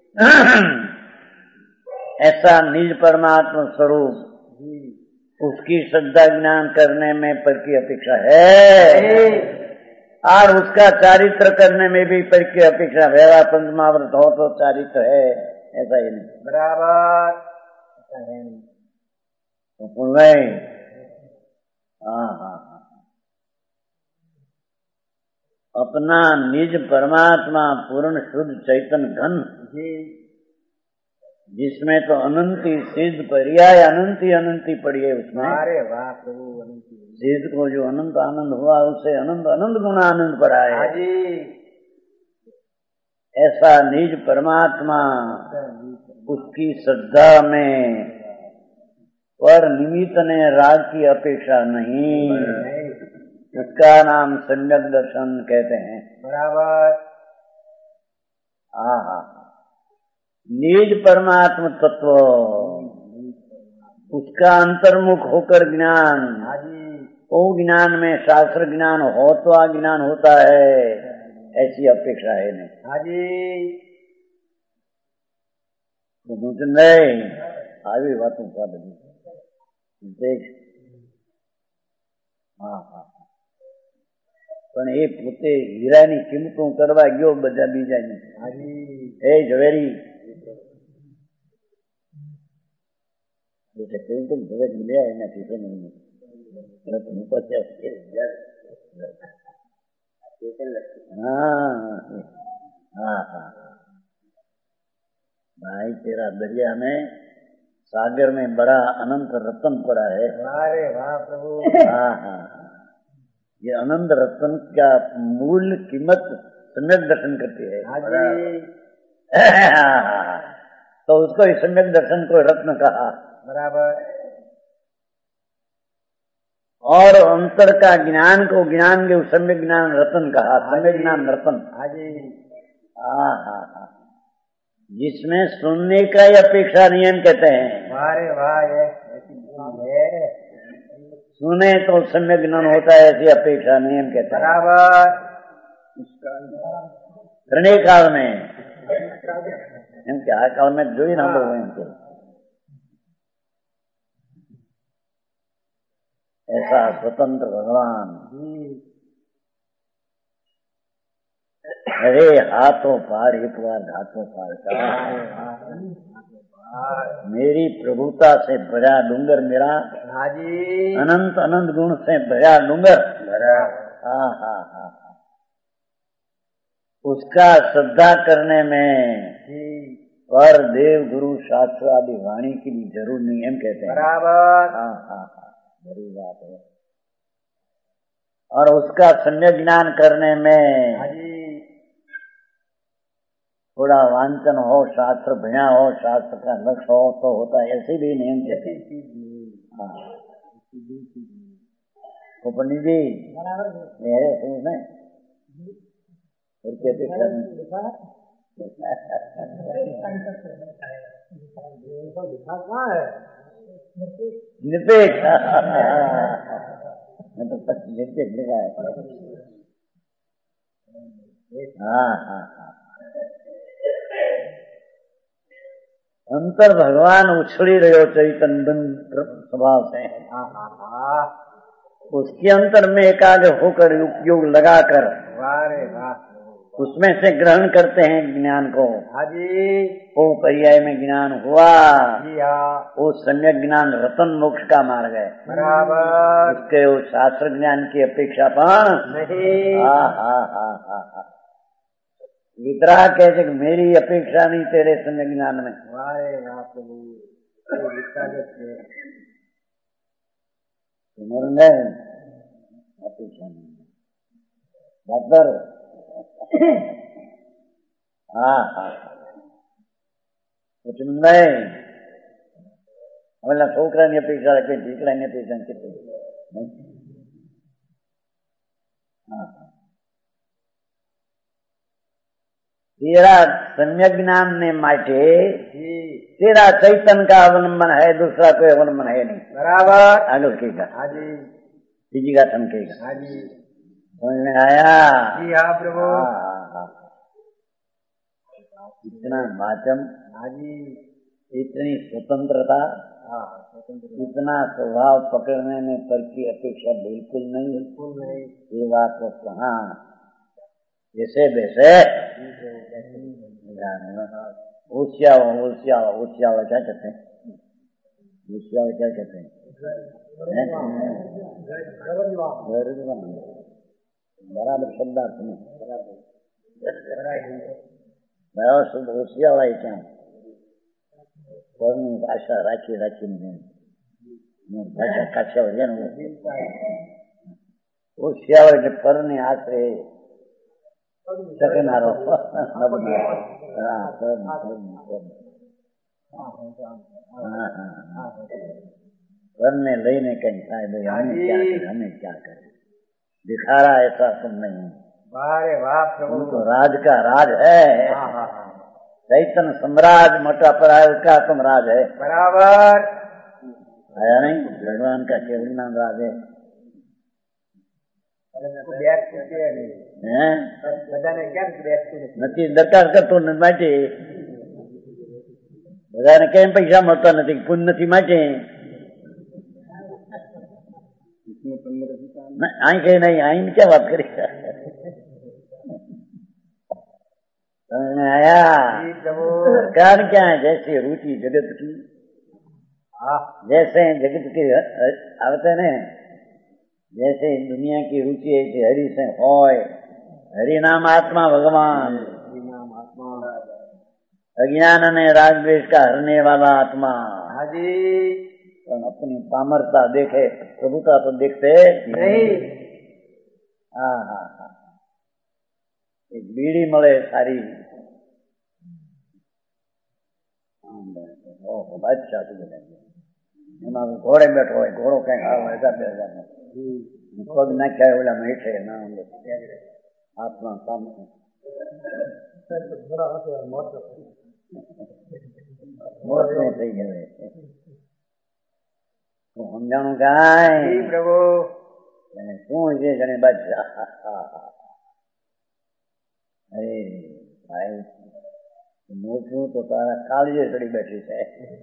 ऐसा निज परमात्मा स्वरूप जी, उसकी श्रद्धा ज्ञान करने में पर की अपेक्षा है, और उसका चारित्र करने में भी पर की अपेक्षा। व्यवहार पंचमावृत हो तो चारित्र है, ऐसा ही नहीं। बराबर ऐसा है नहीं। तो बोल रहे, हाँ हाँ हाँ, अपना निज परमात्मा पूर्ण शुद्ध चैतन्य घन जी, जिसमें तो अनंती सिद्ध पर्याय अनंती अनंती पड़ी है उसमें। अरे वाह प्रभु, अनंती सिद्ध को जो अनंत आनंद हुआ उससे अनंत अनंत गुना आनंद पड़ा है। हाँ जी, ऐसा निज परमात्मा उसकी श्रद्धा में पर निमित्त ने राग की अपेक्षा नहीं, उसका नाम सम्यक दर्शन कहते हैं। बराबर, हाँ हाँ, निज परमात्म तत्व उसका अंतर्मुख होकर ज्ञान, हाँ जी, वो ज्ञान में शास्त्र ज्ञान हो तो ज्ञान होता है, ऐसी अपेक्षा है नहीं। हाँ जी, तो नहीं આવી વાતો क्या बनी देख। हाँ हाँ, પણ એ પોતે હીરાની કિંમતો કરવા ગયો બધા બીજા ને। हाँ जी, એ ઝવેરી એટલે કેવું તો ઝવેર મળ્યા એના પીછે નહીં હું પછી हाँ हाँ हाँ, भाई तेरा दरिया में सागर में बड़ा अनंत रत्न पड़ा है। अरे वाह प्रभु, हाँ हाँ, ये अनंत रत्न का मूल कीमत सम्यक दर्शन करती है। हाँ जी, तो उसको इस सम्यक दर्शन को रत्न कहा, बराबर, और अंतर का ज्ञान को ज्ञान के उस सम्यक ज्ञान रत्न कहा, सम्यक ज्ञान रत्न। हाँ जी, हाँ हाँ हाँ, जिसमें सुनने का ही अपेक्षा नियम कहते हैं। अरे वाह, ये ऐसी बात है, सुने तो सम्यक ज्ञान होता है, ऐसी अपेक्षा नियम कहते हैं। बराबर, प्रणय काल में एम के आ काल में जो ही ना बोल रहे हैं ऐसा स्वतंत्र भगवान। अरे हाथों पार एक बार हाथों पार का मेरी प्रभुता से भरा डूंगर मेरा, हाँ जी, अनंत अनंत गुण से भरा डूंगर। हाँ हाँ हाँ, उसका श्रद्धा करने में पर देव गुरु शास्त्र आदि वाणी की भी जरूर नहीं, हम कहते हैं। बराबर, हाँ हाँ हाँ, बड़ी बात है। और उसका सम्यक ज्ञान करने में हाँ जी, थोड़ा वांचन हो, शास्त्र भया हो, शास्त्र का लक्ष्य हो तो होता है, ऐसे भी नहीं कहते। हाँ, तो पंडित जी मेरे सुन में निरपेक्ष, मैं तो निरपेक्ष लिखा है। हाँ हाँ हाँ, अंतर भगवान उछड़ी रहो चैतन्य स्वभाव से, उसके अंतर में एकाग्र होकर उपयोग लगाकर उसमें से ग्रहण करते हैं ज्ञान को। हाँ जी, वो पर्याय में ज्ञान हुआ, जी हाँ, वो सम्यक ज्ञान रतन मोक्ष का मार्ग है। बराबर, उसके वो शास्त्र ज्ञान की अपेक्षा पर नहीं। हाँ हाँ हाँ हाँ हाँ, वितराग कहते कि मेरी अपेक्षा नहीं तेरे सम्यक ज्ञान में। वारे वाह प्रभु, अपेक्षा नहीं डॉक्टर। हाँ हाँ, कुछ नहीं हमें छोकरा नहीं अपेक्षा रखे, दीकरा नहीं अपेक्षा नहीं। हाँ, तेरा सम्यक ज्ञान ने माटे तेरा चैतन्य का अवलंबन है, दूसरा कोई अवलंबन है नहीं। बराबर, आगे उसकेगा, हाँ जी, तीजी का थमकेगा। हाँ जी, समझ में आया? जी हाँ प्रभु। हाँ हाँ हाँ, इतना वाचम, हाँ जी, इतनी स्वतंत्रता, हाँ स्वतंत्र, इतना स्वभाव पकड़ने में पर की अपेक्षा बिल्कुल नहीं। बिल्कुल नहीं। ये बात तो कहाँ जैसे वैसे ऊर्ष्यावा क्या कहते हैं? ऊर्ष्यावा क्या कहते हैं? बराबर शब्दार्थ में शुद्ध ऊर्ष्यावा क्या भाषा राखी भाषा काठियावाड़ ऊर्ष्यावा के पर ने आश्रे શકનારો करने लेने कहीं साहब हमें क्या करे दिखा रहा ऐसा तुम नहीं। वाह वाह प्रभु, तो राज का राज है, चैतन्य सम्राट मोटा पराय का तुम राज है। बराबर आया नहीं? भगवान का केवल नाम राज है। નથી દરકાર કરતો માટે બધાને કેમ પૈસા મળતા નથી, પુણ્ય નથી માટે અહીં કઈ નહીં, અહીં क्या बात करी आया कारण क्या है? जैसे रुचि जगत की, जैसे जगत के आवते ने जैसे दुनिया की रुचि है कि हरि से होय, हरिनाम आत्मा भगवान, अज्ञान ने राग द्वेष का हरने वाला आत्मा। हाजी अपनी पामरता देखे, प्रभुता तो देखते नहीं। हाँ हाँ हाँ, एक बीड़ी મળે सारी बादशाह એમાં ઘોડે બેઠો હોય, ઘોડો કઈ પગ નાખ્યા ઓલા હેઠે ના આત્મા સામે મોટું થઈ ગયું સમજાણું કાંઈ પ્રભુ શું છે ઘણી બાદશાહ? અરે ભાઈ મોટું તો તારા કાળજે ચડી બેઠી છે।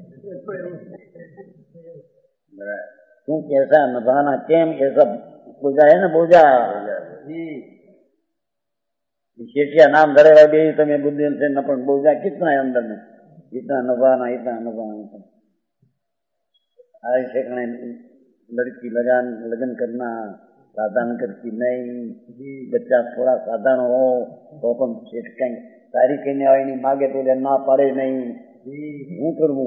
શું कैसा नभाना, केम कैसा बोझा है ना, बोझा शेठिया नाम धरे हुए भी तुम्हें बुद्धि से न, पण बोझा कितना है अंदर में, इतना नभाना इतना नभाना। आई ठेकाने लड़की लगन करना साधन करती नहीं, बच्चा थोड़ा साधन हो तो अपन सेठ कहीं सारी कहने वाली नहीं, मांगे तो ना पाड़े नहीं, हूँ करवू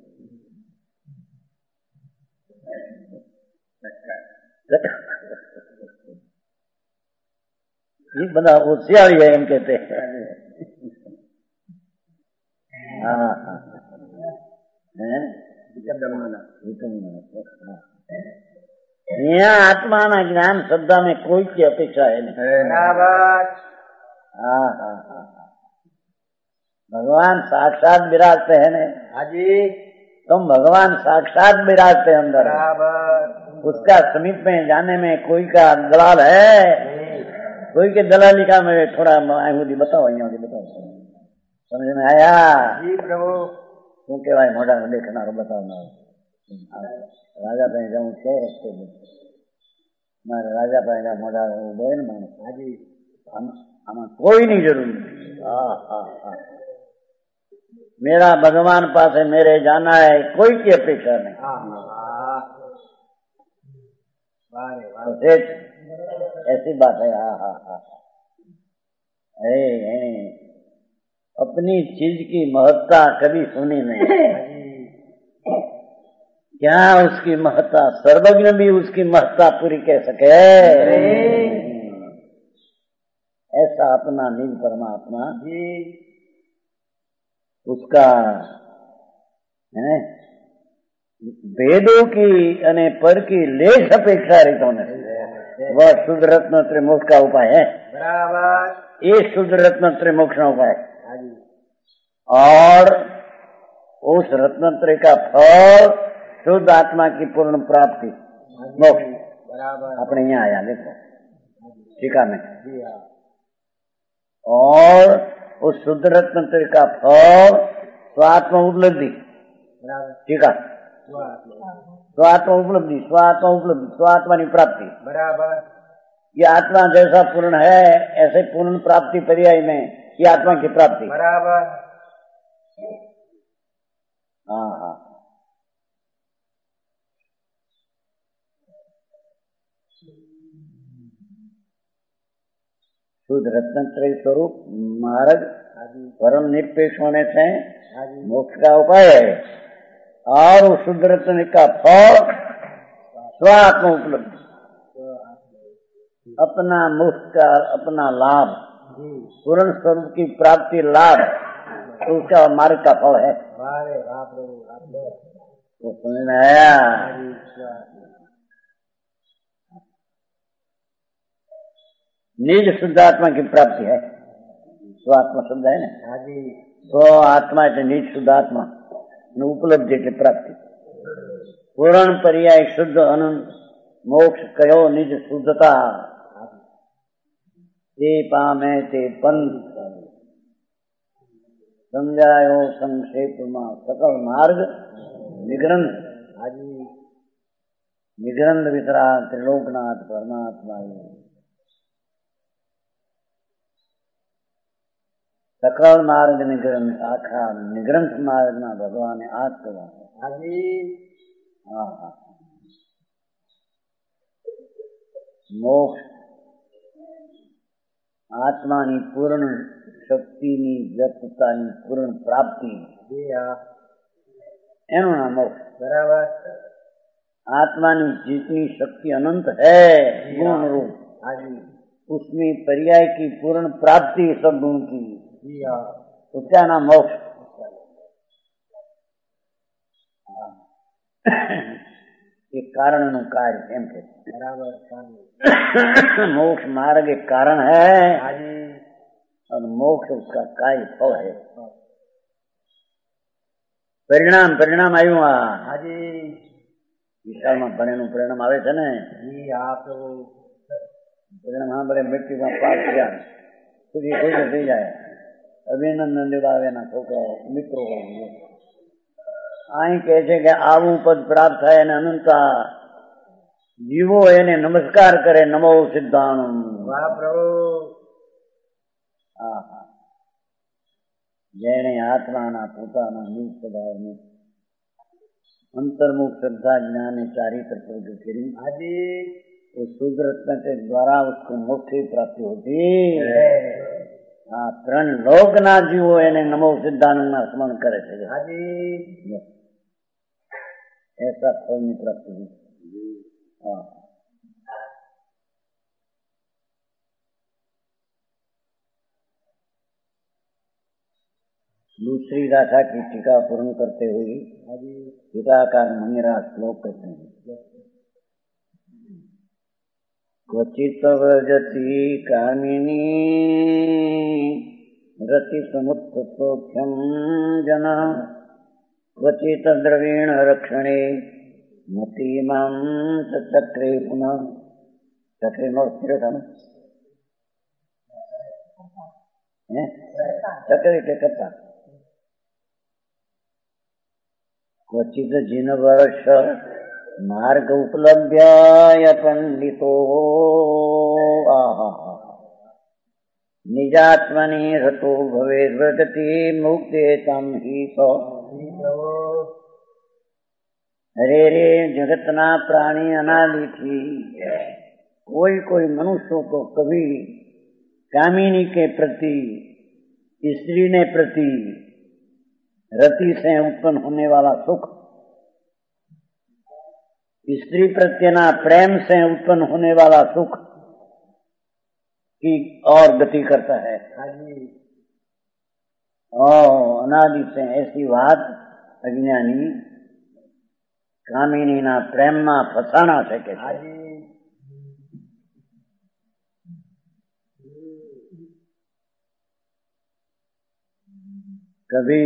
ये बड़ा होशियारी है, हम कहते हैं। हाँ हाँ यहाँ आत्मा ना ज्ञान श्रद्धा में कोई की अपेक्षा है नहीं। हाँ हाँ हाँ, भगवान साक्षात विराजते हैं ने। हाजी तुम भगवान साक्षात विराजते अंदर, उसका समीप में जाने में कोई का दलाल है? कोई के दलाली का मैं थोड़ा बताओ, यहाँ की बताओ, समझ में आया? जी प्रभु। શું કહેવાય મોઢા દેખનારો બતાવનાર? રાજા પાસે જવું છે રસ્તે મારે રાજા પાસે મોઢા ઉભો હોય ને માણસ, હાજી આમાં કોઈની જરૂર નથી। हाँ हाँ हाँ, मेरा भगवान पास है, मेरे जाना है, कोई की अपेक्षा नहीं। ऐसी बात है। हाँ हाँ हाँ, अपनी चीज की महत्ता कभी सुनी नहीं। क्या उसकी महत्ता, सर्वज्ञ भी उसकी महत्ता पूरी कह सके? ऐसा अपना निज परमात्मा उसका है वेदों की अने पर की लेख अपेक्षा रहित होने वह शुद्ध रत्न त्रिमोक्ष का उपाय है। बराबर, ये शुद्ध रत्न त्रिमोक्ष का उपाय, और उस रत्नत्रय का फल शुद्ध आत्मा की पूर्ण प्राप्ति मोक्ष। अपने यहाँ आया देखो टीका में, और उस शुद्ध रत्न का फल स्वात्म उपलब्धि। ठीक है, स्वात्म उपलब्धि, स्वात्म उपलब्धि, स्वात्मा की प्राप्ति। बराबर। ये आत्मा जैसा पूर्ण है ऐसे पूर्ण प्राप्ति पर्याय में ये आत्मा की प्राप्ति। बराबर। हाँ हाँ, शुद्ध रत्नत्रय स्वरूप मार्ग परम निरपेक्ष होने से मोक्ष का उपाय है, और उस शुद्ध रत्न का फल स्वात्म उपलब्धि, अपना मोक्ष का अपना लाभ, पूर्ण स्वरूप की प्राप्ति लाभ, तो उसका मार्ग का फल है। तो समझ में आया? निज शुद्धात्मा की प्राप्ति है। स्वात्मा शब्द है ना, स्व आत्मा के निज शुद्धात्मा उपलब्धि की प्राप्ति। पूर्ण पर्याय शुद्ध अनंत मोक्ष कयो निज शुद्धता, ते पामे ते पंथ समझायो संक्षेप में सकल मार्ग निग्रंथ। निग्रंथ वितराग त्रिलोकनाथ परमात्मा सकल मार्ग निग्रंथ, आखा निग्रंथ मार्ग ना भगवान ने आज कहा। हाँ, मोक्ष आत्मानी पूर्ण शक्तिनी व्यक्ततानी पूर्ण प्राप्ति एनु नाम मोक्ष। बराबर। आत्मानी जितनी शक्ति अनंत है गुण रूप, उसमें पर्याय की पूर्ण प्राप्ति सब गुण की, उसका नाम मोक्ष। एक कारण नु कार्य एम के बराबर। मोक्ष मार्ग एक कारण है और मोक्ष उसका कार्य फल है। परिणाम परिणाम आयु विशाल में बने परिणाम आवे थे ने परिणाम। हाँ बड़े मिट्टी में पास गया खुद थी जाए अभिनंदन दिलावे ना छोकरा मित्रों हो गए। आई कहे कि आवू पद प्राप्त है अनंता जीवो એને નમસ્કાર કરે નમો સિદ્ધાણમ। વાહ પ્રભુ। જેણે આત્માના પોતાના નિજ સ્વભાવને अंतर्मुख श्रद्धा ज्ञान चारित्र प्रगट करी उस शुद्ध रत्न के द्वारा उसको मोक्ष की प्राप्ति होती है। त्रण लोक ना जीवो એને नमो सिद्धानंद ना स्मरण करे थे ऐसा फल में प्राप्ति हुई। दूसरी गाथा की टीका पूर्ण करते हुए टीकाकार मंगेरा श्लोक कहते हैं। क्वचित व्रजति कामिनी रति समुत्थोख्यम जना क्वचित द्रवीण रक्षणे मति मां चक्रे पुनः। चक्रे में स्थिर था ना, चक्रे के करता। क्वचित जिन वर्ष मार्ग उपलभ्य पंडितो निजात्मनि रतो भवेद् व्रजति मुक्ते तम ही तो। अरे रे जगतना प्राणी अनादि थी, कोई मनुष्यों को कभी कामिनी के प्रति स्त्री ने प्रति रति से उत्पन्न होने वाला सुख, स्त्री प्रत्यना प्रेम से उत्पन्न होने वाला सुख की और गति करता है। अनादि से ऐसी बात अज्ञानी कामिनी ना प्रेम में फसाना सके। कभी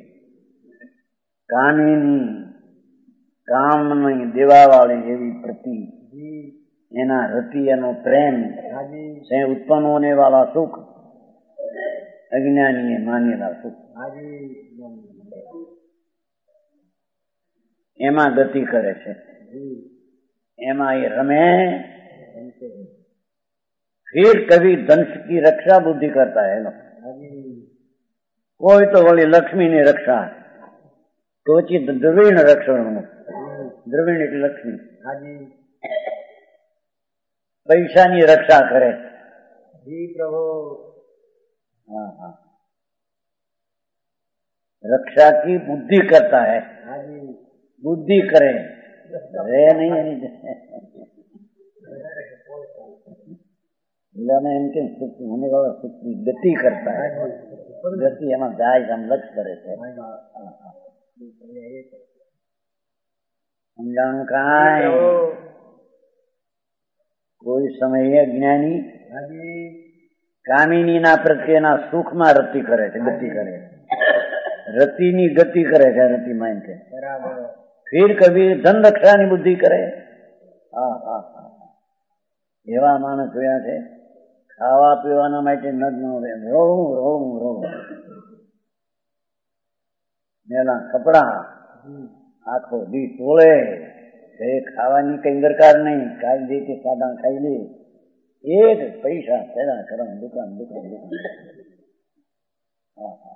કામિની કામની દેવાવાળી એવી પ્રતિ એના રતિ એનો પ્રેમ से उत्पन्न होने वाला सुख अज्ञानी मानेला सुख એમાં ગતિ કરે છે, એમાં ये रमे। फिर कभी दंश की रक्षा बुद्धि करता है ना, कोई तो बोली लक्ष्मी ने रक्षा, कोई द्रविण रक्षण, द्रविण એટલે લક્ષ્મી, પૈસાની રક્ષા કરે। जी प्रभु। हाँ हाँ, रक्षा की बुद्धि करता है, बुद्धि करे रे नहीं में इनके सुख होने वाला सुख की गति करता है, गति एम जाए हम लक्ष्य करे थे। समझाणु कहाँ है? कोई समय ज्ञानी कामिनी ना प्रत्येना सुख में रति करे थे, गति करे, रति नी गति करे છે, रति मान के। फिर कभी धन रक्षा ની बुद्धि करे। हाँ हाँ हाँ, એવા માણસ જોયા છે, ખાવા પીવાના માટે ન રોવું રોવું રોવું, મેલા કપડા આખો દી તોળે, ખાવાની કઈ દરકાર નહીં, ખાઈ દે કે સાદા ખાઈ લે, એક પૈસા પેલા કરો, દુકાન દુકાન દુકાન। હા હા,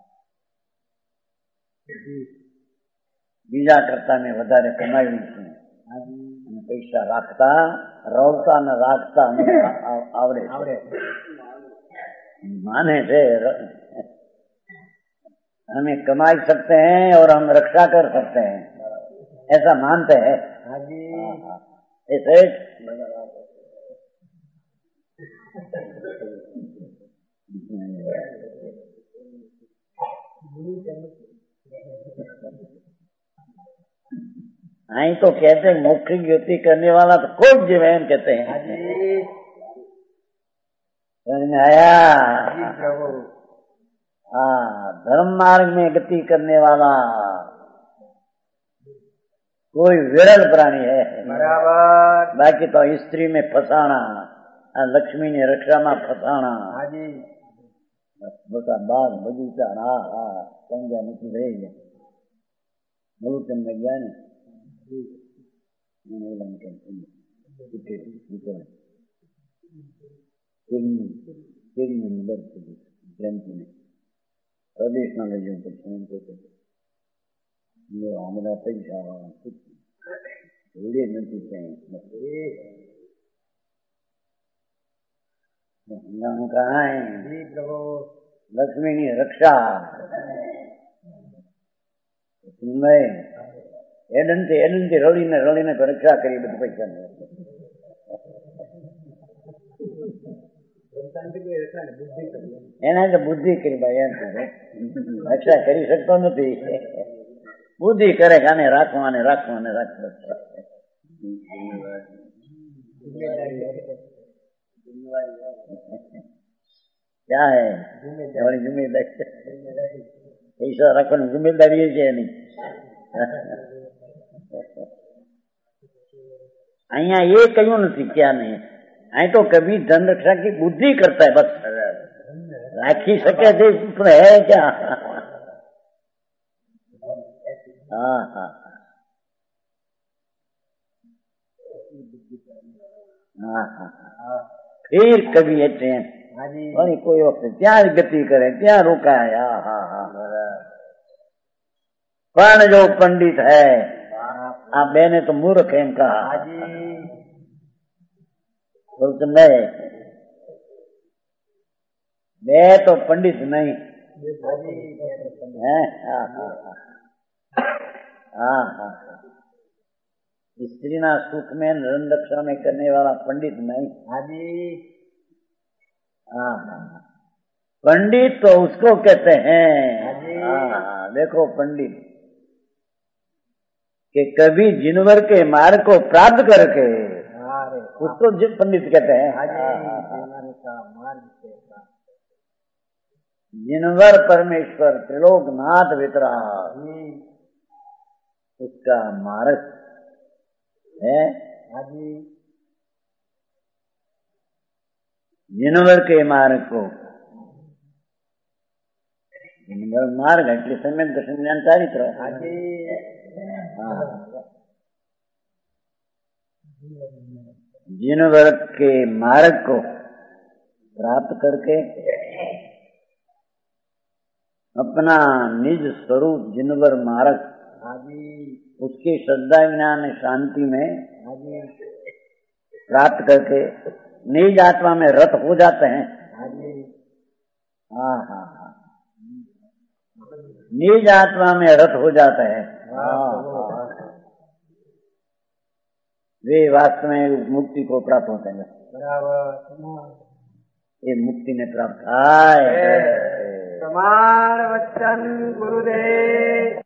બીજા કરતા મેં વધારે કમાયું છે, પૈસા રાખતા રવતા ને રાખતા આવડે माने से हमें कमाई सकते हैं और हम रक्षा कर सकते हैं, ऐसा मानते हैं। ऐसे आई तो कहते हैं मोक्ष की गति करने वाला तो खूब जीवन कहते हैं। समझ में आया? हाँ, धर्म मार्ग में गति करने वाला कोई विरल प्राणी है बराबर। बाकी तो स्त्री में फसाना, लक्ष्मी ने रक्षा में फसाना, मोटा बाग बगीचा हाँ हाँ समझा नहीं रही में ज्ञान प्रदेश में लगे हमारा पैसा नहीं चाहिए। कहाँ है लक्ष्मी की रक्षा? एडनती रली ने रक्षा करी बधु पैसा एना तो बुद्धि करी भाई, एम रक्षा करी सकता नहीं, बुद्धि करे खाने राखवाने राखवाने राख। क्या है हमारी जिम्मेदारी? पैसा रखने जिम्मेदारी है नहीं। अहिया ये क्यों नहीं, क्या नहीं, अँ तो कभी धन रक्षा की बुद्धि करता है, बस राखी सके थे है क्या? हाँ हाँ हाँ हाँ। फिर कभी ट्रेन और कोई वक्त क्या गति करे, क्या रुका है? हाँ हाँ हाँ। पण जो पंडित है, आप मैंने तो मूर्ख है कहा, तो मैं तो पंडित नहीं है। हाँ हाँ हाँ हाँ, स्त्री ना सुख में धन रक्षा में करने वाला पंडित नहीं। हाँ हाँ, पंडित तो उसको कहते हैं। हाँ, देखो पंडित कि कभी जिनवर के मार्ग को प्राप्त करके उसको पंडित कहते हैं। जिनवर परमेश्वर त्रिलोकनाथ वितराग उसका मार्ग है। जिनवर के मार्ग को जिनवर मार्ग એટલે सम्यक दर्शन ज्ञान चारित्र जिनवर के मार्ग को प्राप्त करके अपना निज स्वरूप जिनवर मार्ग उसके श्रद्धा ज्ञान शांति में प्राप्त करके निज आत्मा में रत हो जाते हैं। हाँ हाँ हाँ, निज आत्मा में रत हो जाता है। वे वास्तव में मुक्ति को प्राप्त होते हैं। ये मुक्ति ने प्राप्त आए। समार वचन गुरुदेव।